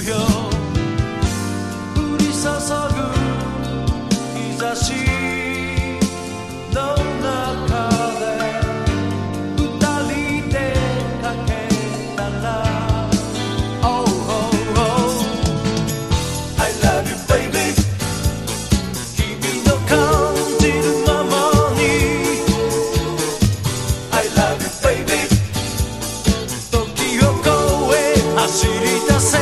よ降り注ぐ日差しの中で二人でかけたら Oh, oh, oh I love you baby 君の感じるままに I love you baby 時を越え走り出せ